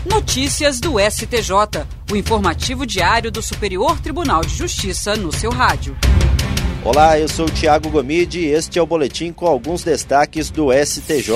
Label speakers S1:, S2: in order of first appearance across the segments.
S1: Notícias do STJ, o informativo diário do Superior Tribunal de Justiça no seu rádio.
S2: Olá, eu sou o Thiago Gomide e este é o boletim com alguns destaques do STJ.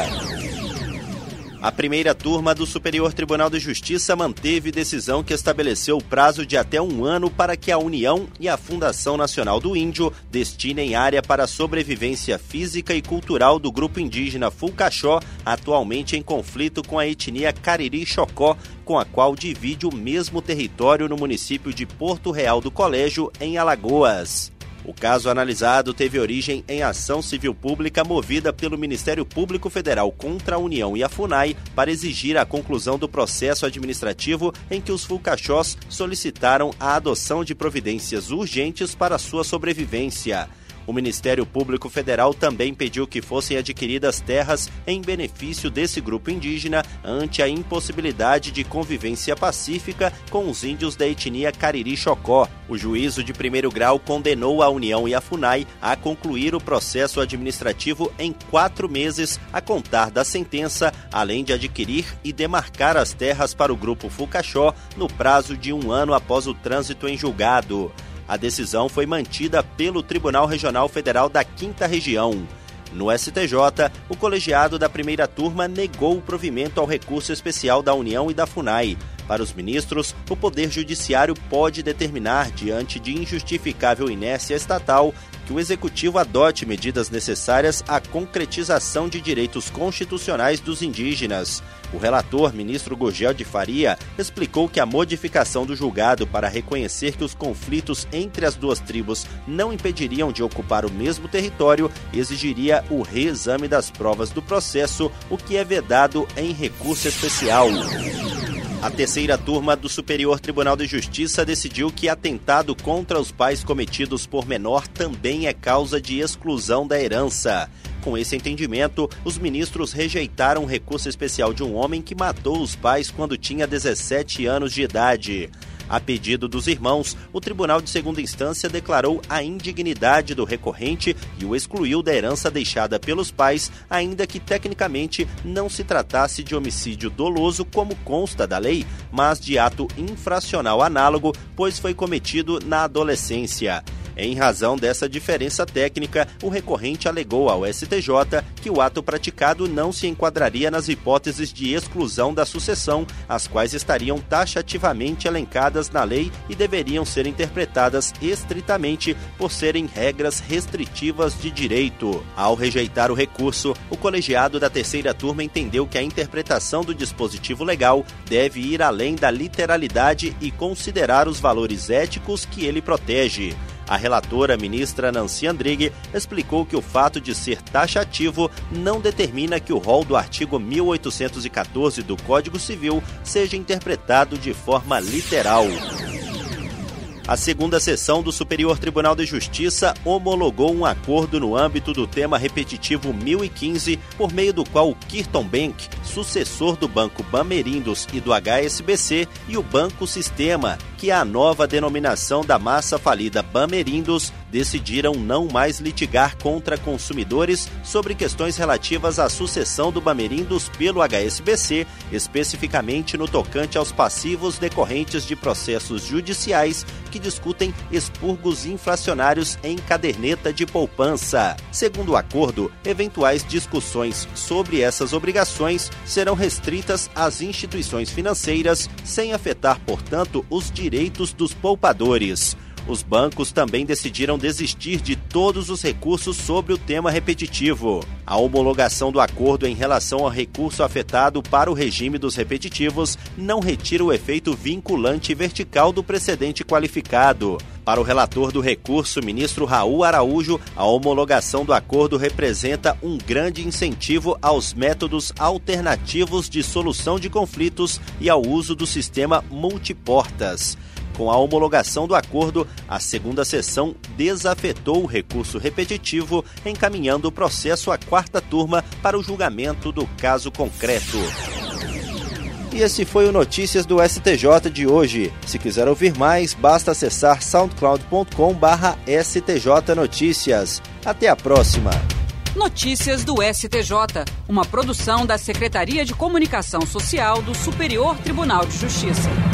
S2: A primeira turma do Superior Tribunal de Justiça manteve decisão que estabeleceu o prazo de até 1 ano para que a União e a Fundação Nacional do Índio destinem área para a sobrevivência física e cultural do grupo indígena Fulcaxó, atualmente em conflito com a etnia Cariri-Xocó, com a qual divide o mesmo território no município de Porto Real do Colégio, em Alagoas. O caso analisado teve origem em ação civil pública movida pelo Ministério Público Federal contra a União e a FUNAI para exigir a conclusão do processo administrativo em que os Fulcaxós solicitaram a adoção de providências urgentes para sua sobrevivência. O Ministério Público Federal também pediu que fossem adquiridas terras em benefício desse grupo indígena ante a impossibilidade de convivência pacífica com os índios da etnia Cariri-Xocó. O juízo de primeiro grau condenou a União e a FUNAI a concluir o processo administrativo em 4 meses a contar da sentença, além de adquirir e demarcar as terras para o grupo Fulcaxó no prazo de 1 ano após o trânsito em julgado. A decisão foi mantida pelo Tribunal Regional Federal da 5ª Região. No STJ, o colegiado da primeira turma negou o provimento ao recurso especial da União e da FUNAI. Para os ministros, o Poder Judiciário pode determinar, diante de injustificável inércia estatal, que o Executivo adote medidas necessárias à concretização de direitos constitucionais dos indígenas. O relator, ministro Gurgel de Faria, explicou que a modificação do julgado para reconhecer que os conflitos entre as duas tribos não impediriam de ocupar o mesmo território exigiria o reexame das provas do processo, o que é vedado em recurso especial. A terceira turma do Superior Tribunal de Justiça decidiu que atentado contra os pais cometidos por menor também é causa de exclusão da herança. Com esse entendimento, os ministros rejeitaram o recurso especial de um homem que matou os pais quando tinha 17 anos de idade. A pedido dos irmãos, o Tribunal de Segunda Instância declarou a indignidade do recorrente e o excluiu da herança deixada pelos pais, ainda que tecnicamente não se tratasse de homicídio doloso como consta da lei, mas de ato infracional análogo, pois foi cometido na adolescência. Em razão dessa diferença técnica, o recorrente alegou ao STJ que o ato praticado não se enquadraria nas hipóteses de exclusão da sucessão, as quais estariam taxativamente elencadas na lei e deveriam ser interpretadas estritamente por serem regras restritivas de direito. Ao rejeitar o recurso, o colegiado da terceira turma entendeu que a interpretação do dispositivo legal deve ir além da literalidade e considerar os valores éticos que ele protege. A relatora, ministra Nancy Andrighi, explicou que o fato de ser taxativo não determina que o rol do artigo 1814 do Código Civil seja interpretado de forma literal. A segunda sessão do Superior Tribunal de Justiça homologou um acordo no âmbito do tema repetitivo 1015, por meio do qual o Kirton Bank, sucessor do Banco Bamerindos e do HSBC, e o Banco Sistema, que é a nova denominação da massa falida Bamerindos, decidiram não mais litigar contra consumidores sobre questões relativas à sucessão do Bamerindos pelo HSBC, especificamente no tocante aos passivos decorrentes de processos judiciais que discutem expurgos inflacionários em caderneta de poupança. Segundo o acordo, eventuais discussões sobre essas obrigações serão restritas às instituições financeiras, sem afetar, portanto, os direitos dos poupadores. Os bancos também decidiram desistir de todos os recursos sobre o tema repetitivo. A homologação do acordo em relação ao recurso afetado para o regime dos repetitivos não retira o efeito vinculante vertical do precedente qualificado. Para o relator do recurso, ministro Raul Araújo, a homologação do acordo representa um grande incentivo aos métodos alternativos de solução de conflitos e ao uso do sistema multiportas. Com a homologação do acordo, a segunda sessão desafetou o recurso repetitivo, encaminhando o processo à quarta turma para o julgamento do caso concreto. E esse foi o Notícias do STJ de hoje. Se quiser ouvir mais, basta acessar soundcloud.com/STJ Notícias. Até a próxima!
S1: Notícias do STJ, uma produção da Secretaria de Comunicação Social do Superior Tribunal de Justiça.